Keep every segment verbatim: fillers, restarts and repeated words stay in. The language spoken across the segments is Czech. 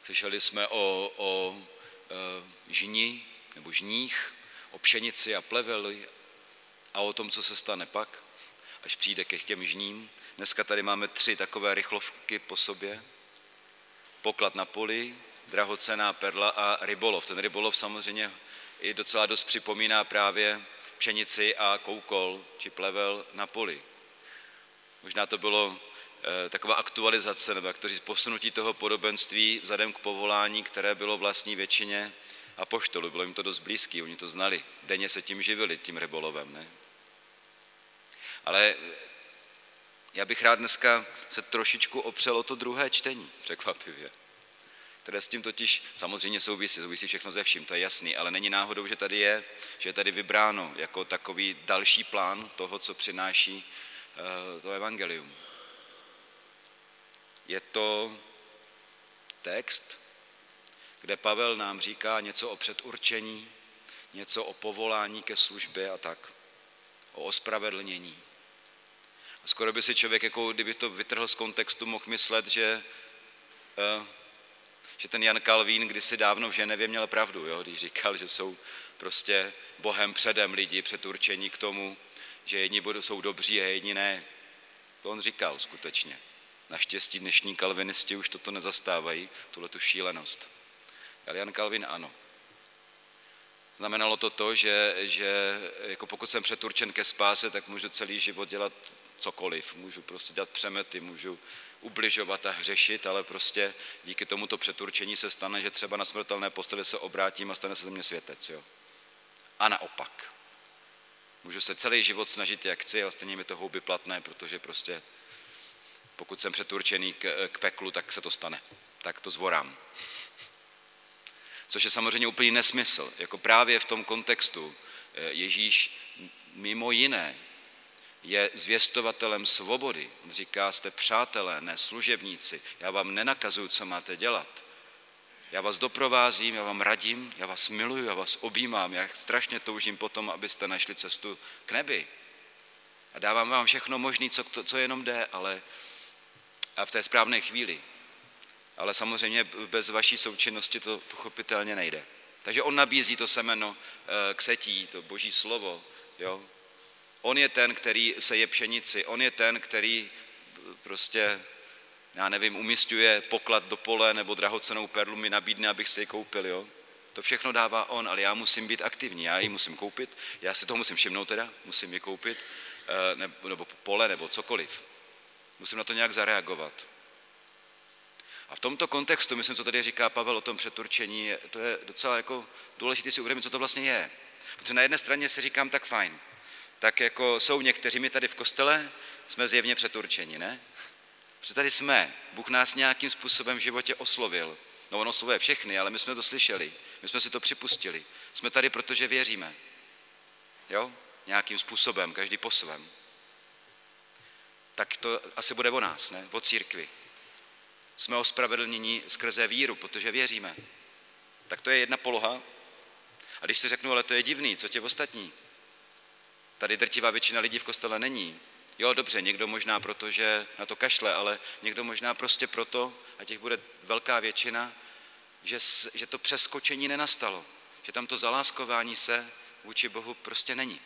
Slyšeli jsme o, o e, žni nebo žních, o pšenici a pleveli a o tom, co se stane pak, až přijde ke těm žním. Dneska tady máme tři takové rychlovky po sobě. Poklad na poli, drahocenná perla a rybolov. Ten rybolov samozřejmě i docela dost připomíná právě pšenici a koukol, či plevel na poli. Možná to bylo e, taková aktualizace, nebo jak to říct, posunutí toho podobenství vzhledem k povolání, které bylo vlastní většině apoštolů. Bylo jim to dost blízký, oni to znali. Denně se tím živili, tím rybolovem. Ne? Ale já bych rád dneska se trošičku opřel o to druhé čtení, překvapivě. Které s tím totiž samozřejmě souvisí, souvisí všechno ze vším, to je jasný, ale není náhodou, že tady je, že je tady vybráno jako takový další plán toho, co přináší uh, to evangelium. Je to text, kde Pavel nám říká něco o předurčení, něco o povolání ke službě a tak, o ospravedlnění. A skoro by si člověk, jako kdyby to vytrhl z kontextu, mohl myslet, že, uh, že ten Jan Kalvín kdysi dávno v Ženevě měl pravdu, jo? Když říkal, že jsou prostě Bohem předem lidi předurčení k tomu, že jedni budou, jsou dobří a jedni ne. To on říkal skutečně. Naštěstí dnešní kalvinisti už toto nezastávají, tuhletu šílenost. Ale Jan Kalvin ano. Znamenalo to to, že, že jako pokud jsem předurčen ke spáse, tak můžu celý život dělat cokoliv. Můžu prostě dělat přemety, můžu ubližovat a hřešit, ale prostě díky tomuto předurčení se stane, že třeba na smrtelné posteli se obrátím a stane se ze mě světec. Jo? A naopak. Můžu se celý život snažit, jak chci, ale stejně mi to houby platné, protože prostě pokud jsem předurčený k, k peklu, tak se to stane. Tak to zvorám. Což je samozřejmě úplný nesmysl. Jako právě v tom kontextu Ježíš mimo jiné je zvěstovatelem svobody. On říká, jste přátelé, ne služebníci. Já vám nenakazuju, co máte dělat. Já vás doprovázím, já vám radím, já vás miluju, já vás objímám. Já strašně toužím potom, abyste našli cestu k nebi. A dávám vám všechno možné, co, co jenom jde, ale a v té správné chvíli. Ale samozřejmě bez vaší součinnosti to pochopitelně nejde. Takže on nabízí to semeno k setí, to boží slovo. Jo? On je ten, který seje pšenici, on je ten, který prostě, já nevím, umísťuje poklad do pole nebo drahocennou perlu mi nabídne, abych si ji koupil. Jo? To všechno dává on, ale já musím být aktivní, já ji musím koupit, já si toho musím všimnout teda, musím ji koupit, nebo pole, nebo cokoliv. Musím na to nějak zareagovat. A v tomto kontextu, myslím, co tady říká Pavel o tom předurčení, to je docela jako důležité si uvědomit, co to vlastně je. Protože na jedné straně si říkám, tak fajn, tak jako jsou někteří, my tady v kostele jsme zjevně předurčeni, ne? Protože tady jsme, Bůh nás nějakým způsobem v životě oslovil. No on oslovuje všechny, ale my jsme to slyšeli, my jsme si to připustili. Jsme tady, protože věříme. Jo? Nějakým způsobem, každý po svém. Tak to asi bude o nás, ne? O církvi. Jsme ospravedlněni skrze víru, protože věříme. Tak to je jedna poloha. A když si řeknu, ale to je divný, co tě ostatní? Tady drtivá většina lidí v kostele není. Jo, dobře, někdo možná proto, že na to kašle, ale někdo možná prostě proto, a těch bude velká většina, že, že to přeskočení nenastalo. Že tam to zaláskování se vůči Bohu prostě není.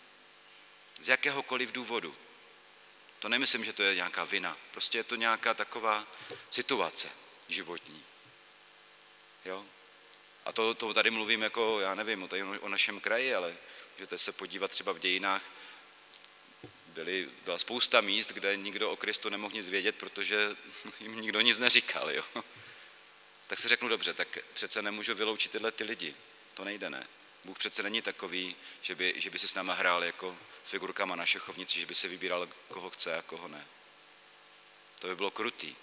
Z jakéhokoliv důvodu. To nemyslím, že to je nějaká vina. Prostě je to nějaká taková situace životní. Jo? A to, to tady mluvím jako, já nevím, o, tady, o našem kraji, ale můžete se podívat třeba v dějinách. Byly, byla spousta míst, kde nikdo o Kristu nemohl nic vědět, protože jim nikdo nic neříkal. Jo? Tak si řeknu, dobře, tak přece nemůžu vyloučit tyhle ty lidi. To nejde, ne? Bůh přece není takový, že by, že by si s náma hrál jako figurkama na šachovnici, že by si vybíral, koho chce a koho ne. To by bylo krutý.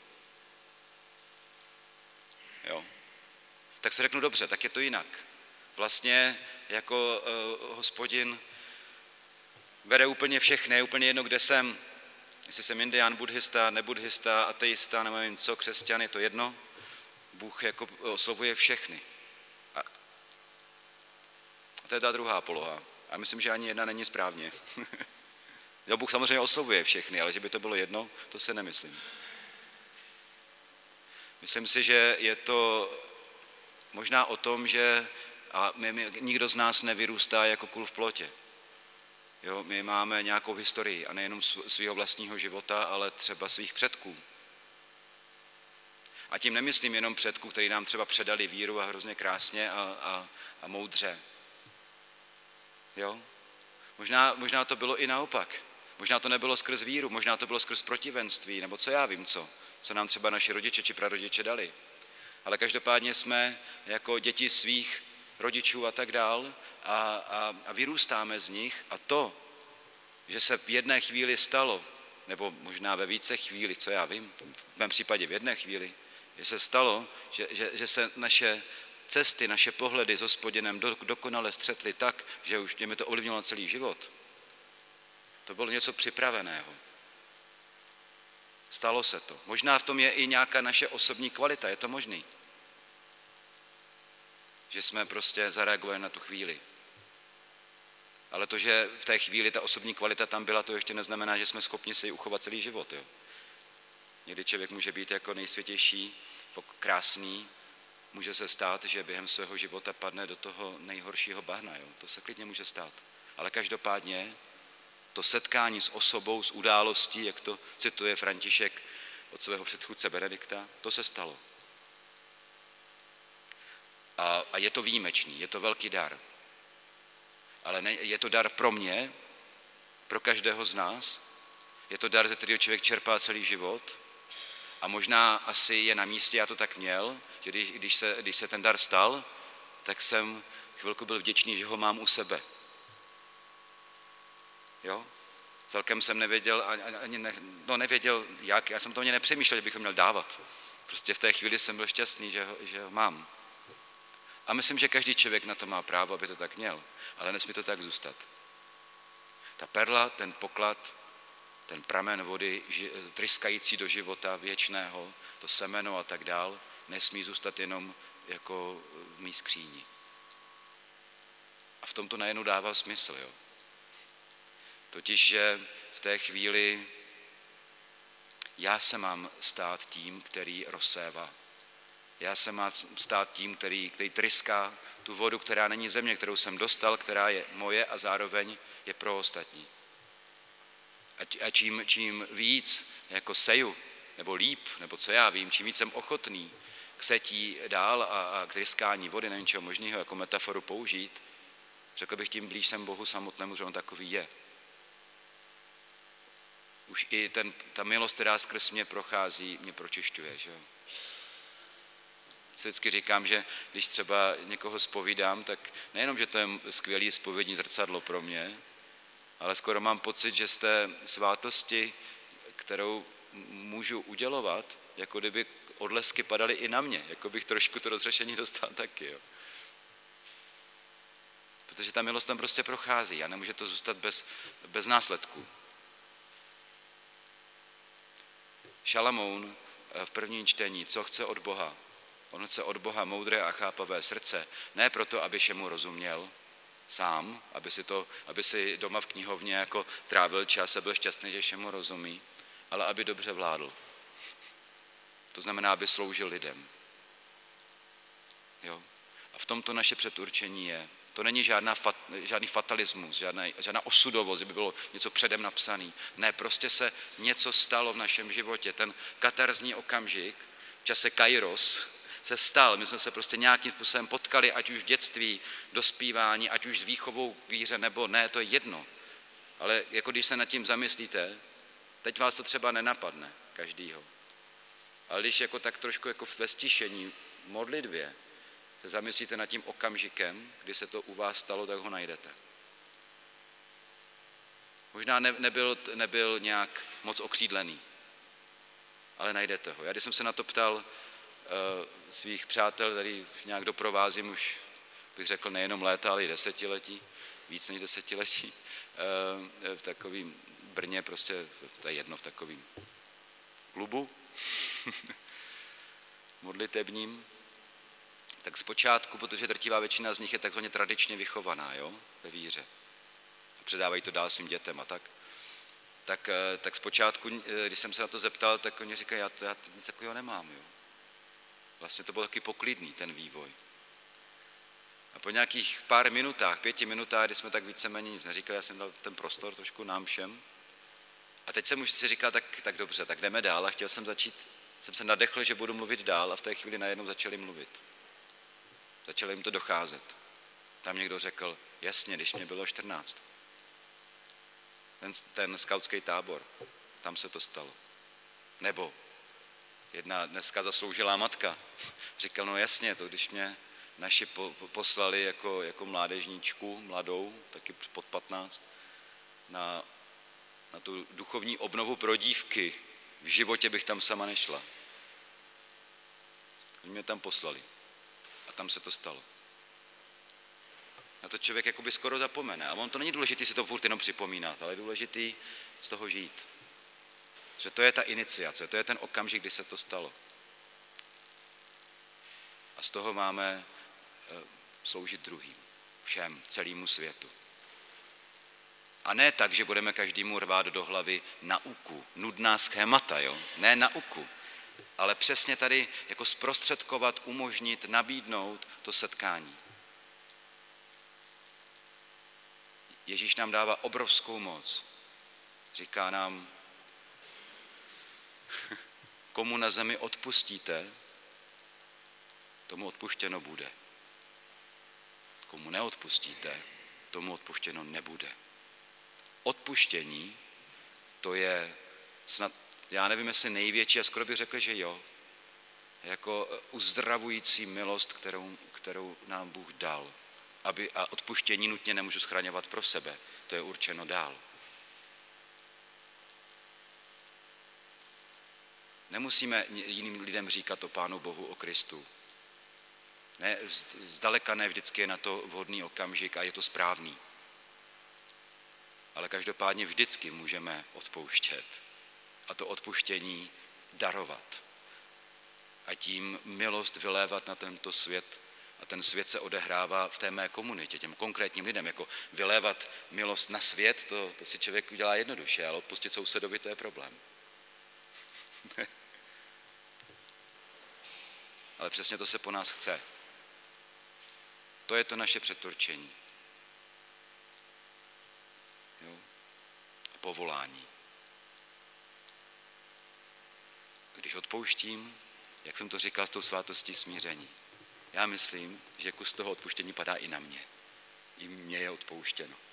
Jo. Tak si řeknu, dobře, tak je to jinak. Vlastně jako uh, Hospodin vede úplně všechny, úplně jedno, kde jsem. Jestli jsem indián, buddhista, nebuddhista, ateista, nevím co, křesťan, je to jedno. Bůh jako oslovuje všechny. A to je ta druhá poloha. A myslím, že ani jedna není správně. Jo, Bůh samozřejmě oslovuje všechny, ale že by to bylo jedno, to se nemyslím. Myslím si, že je to možná o tom, že a my, my, nikdo z nás nevyrůstá jako kůl v plotě. Jo, my máme nějakou historii a nejenom svého vlastního života, ale třeba svých předků. A tím nemyslím jenom předků, kteří nám třeba předali víru a hrozně krásně a, a, a moudře. Jo? Možná, možná to bylo i naopak. Možná to nebylo skrz víru, možná to bylo skrz protivenství, nebo co já vím co, co nám třeba naši rodiče či prarodiče dali. Ale každopádně jsme jako děti svých rodičů a tak dál a, a, a vyrůstáme z nich a to, že se v jedné chvíli stalo, nebo možná ve více chvíli, co já vím, v mém případě v jedné chvíli, že se stalo, že, že, že se naše cesty, naše pohledy s Hospodinem do, dokonale střetly tak, že už mě to ovlivnilo celý život. To bylo něco připraveného. Stalo se to. Možná v tom je i nějaká naše osobní kvalita, je to možný. Že jsme prostě zareagovali na tu chvíli. Ale to, že v té chvíli ta osobní kvalita tam byla, to ještě neznamená, že jsme schopni si ji uchovat celý život. Jo? Někdy člověk může být jako nejsvětější, krásný, může se stát, že během svého života padne do toho nejhoršího bahna. Jo? To se klidně může stát. Ale každopádně to setkání s osobou, s událostí, jak to cituje František od svého předchůdce Benedikta, to se stalo. A, a je to výjimečný, je to velký dar. Ale ne, je to dar pro mě, pro každého z nás, je to dar, ze kterého člověk čerpá celý život a možná asi je na místě, já to tak měl, že když, když, se, když se ten dar stal, tak jsem chvilku byl vděčný, že ho mám u sebe. Jo? Celkem jsem nevěděl, ani ne, no nevěděl jak, já jsem to ani nepřemýšlel, že bych ho měl dávat. Prostě v té chvíli jsem byl šťastný, že ho, že ho mám. A myslím, že každý člověk na to má právo, aby to tak měl, ale nesmí to tak zůstat. Ta perla, ten poklad, ten pramen vody, tryskající do života věčného, to semeno a tak dál, nesmí zůstat jenom jako v mý skříni. A v tom to najednou dává smysl, jo. Totiž, že v té chvíli já se mám stát tím, který rozsévá. Já se mám stát tím, který, který tryská tu vodu, která není ze mě, kterou jsem dostal, která je moje a zároveň je pro ostatní. A čím, čím víc jako seju, nebo líp, nebo co já vím, čím víc jsem ochotný k setí dál a, a k tryskání vody, nevím čeho možného jako metaforu použít, řekl bych, tím blíž jsem Bohu samotnému, že on takový je. Už i ten, ta milost, která skrz mě prochází, mě pročišťuje, že jo. Vždycky říkám, že když třeba někoho zpovídám, tak nejenom, že to je skvělý zpovědní zrcadlo pro mě, ale skoro mám pocit, že z té svátosti, kterou můžu udělovat, jako kdyby odlesky padaly i na mě, jako bych trošku to rozřešení dostal taky. Jo. Protože ta milost tam prostě prochází a nemůže to zůstat bez, bez následků. Šalamoun v prvním čtení, co chce od Boha? On chce od Boha moudré a chápavé srdce, ne proto, aby všemu rozuměl sám, aby si, to, aby si doma v knihovně jako trávil čas a byl šťastný, že všemu rozumí, ale aby dobře vládl. To znamená, aby sloužil lidem. Jo? A v tomto naše předurčení je. To není žádná fat, žádný fatalismus, žádná, žádná osudovost, že by bylo něco předem napsané. Ne, prostě se něco stalo v našem životě. Ten katarzní okamžik v čase kairos se stal. My jsme se prostě nějakým způsobem potkali, ať už v dětství, dospívání, ať už s výchovou k víře, nebo ne, to je jedno. Ale jako když se nad tím zamyslíte, teď vás to třeba nenapadne, každýho. Ale když jako tak trošku jako ve stišení, v modlitbě, se zamyslíte nad tím okamžikem, kdy se to u vás stalo, tak ho najdete. Možná ne, nebyl, nebyl nějak moc okřídlený, ale najdete ho. Já když jsem se na to ptal uh, svých přátel, tady nějak doprovázím už, bych řekl, nejenom léta, ale i desetiletí, víc než desetiletí, uh, v takovém Brně, prostě, to je jedno, v takovém klubu modlitebním, tak zpočátku, protože drtivá většina z nich je takzvaně tradičně vychovaná, jo, ve víře. A předávají to dál svým dětem a tak. Tak, tak zpočátku, když jsem se na to zeptal, tak oni říkají, já, to, já nic takového nemám, jo. Vlastně to bylo taky poklidný, ten vývoj. A po nějakých pár minutách, pěti minutách, kdy jsme tak víceméně nic neříkali, já jsem dal ten prostor trošku nám všem. A teď jsem už si říkal, tak, tak dobře, tak jdeme dál. A chtěl jsem začít, jsem se nadechl, že budu mluvit dál a v té chvíli najednou začali mluvit. Začalo jim to docházet. Tam někdo řekl, jasně, když mě bylo čtrnáct. Ten, ten skautský tábor, tam se to stalo. Nebo jedna dneska zasloužilá matka říkal, no jasně, to když mě naši po, po, poslali jako, jako mládežníčku, mladou, taky pod patnáct, na, na tu duchovní obnovu pro dívky. V životě bych tam sama nešla. Oni mě tam poslali. A tam se to stalo. Na to člověk jakoby skoro zapomene. A on to není důležitý si to furt jenom připomínat, ale je důležitý z toho žít. Že to je ta iniciace, to je ten okamžik, kdy se to stalo. A z toho máme sloužit druhým, všem, celému světu. A ne tak, že budeme každému rvát do hlavy nauku, nudná schémata, jo? Ne nauku, ale přesně tady jako zprostředkovat, umožnit, nabídnout to setkání. Ježíš nám dává obrovskou moc. Říká nám, komu na zemi odpustíte, tomu odpuštěno bude. Komu neodpustíte, tomu odpuštěno nebude. Odpuštění, to je snad, já nevím, jestli největší, a skoro bych řekl, že jo, jako uzdravující milost, kterou, kterou nám Bůh dal. Aby, a odpuštění nutně nemůžu schraňovat pro sebe, to je určeno dál. Nemusíme jiným lidem říkat o Pánu Bohu, o Kristu. Ne, zdaleka ne vždycky je na to vhodný okamžik a je to správný. Ale každopádně vždycky můžeme odpouštět a to odpuštění darovat. A tím milost vylévat na tento svět. A ten svět se odehrává v té mé komunitě, těm konkrétním lidem. Jako vylévat milost na svět, to, to si člověk udělá jednoduše, ale odpustit sousedovi, to je problém. Ale přesně to se po nás chce. To je to naše předurčení. Jo? A povolání. Když odpouštím, jak jsem to říkal, s tou svátostí smíření. Já myslím, že kus toho odpuštění padá i na mě. I mně je odpouštěno.